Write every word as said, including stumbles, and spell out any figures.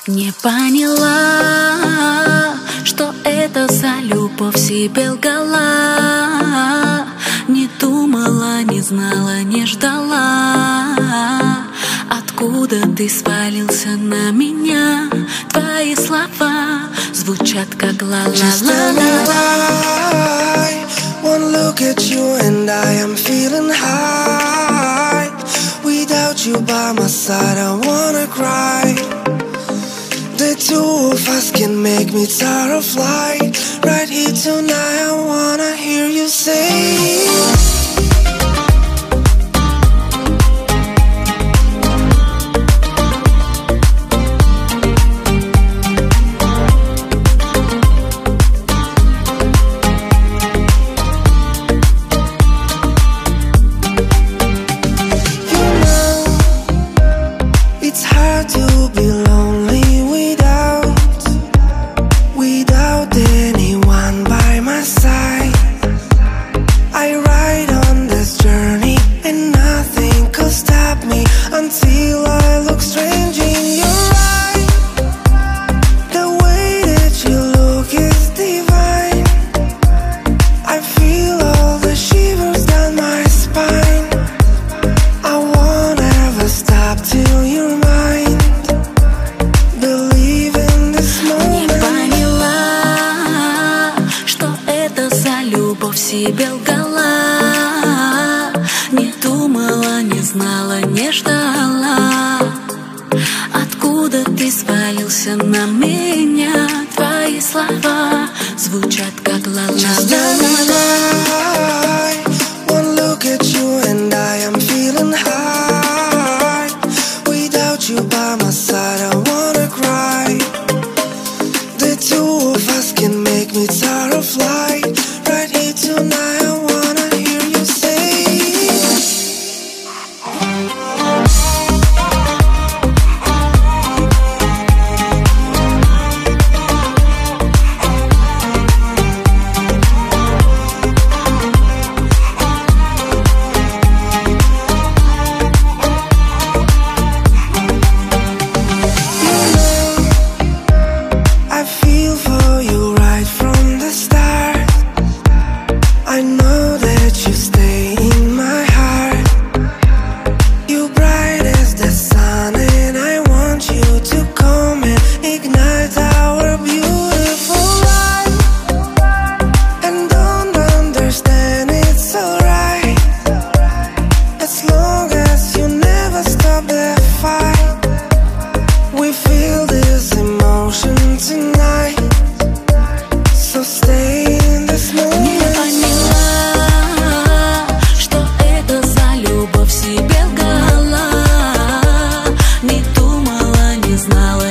Не поняла, что это за любовь, себе лгала. Не думала, не знала, не ждала. Откуда ты свалился на меня? Твои слова звучат как ла-ла-ла-ла. One look at you and I am feeling high. Without you by my side I wanna cry. The two of us can make me tired of light. Right here tonight I wanna hear you say until I look strange in your eyes. The way that you look is divine. I feel all the shivers down my spine. I won't ever stop till you're mine. Believe in this moment. Не поняла, что это за любовь, себе лгала. Не думала, не знала, не ждала. Откуда ты свалился на меня? Твои слова звучат как ла-ла-ла-ла-ла. One look at you and I am feeling high. Without you by my side I wanna cry. The two of us can make me tired of light. Right here tonight I wanna hear you say I know that you stay in my heart. You bright as the sun and I want you to come and ignite our beautiful life. And don't understand, it's alright, as long as you never stop the fight. We feel this emotion tonight, so stay in this moment. Себе лгала, не думала, не знала.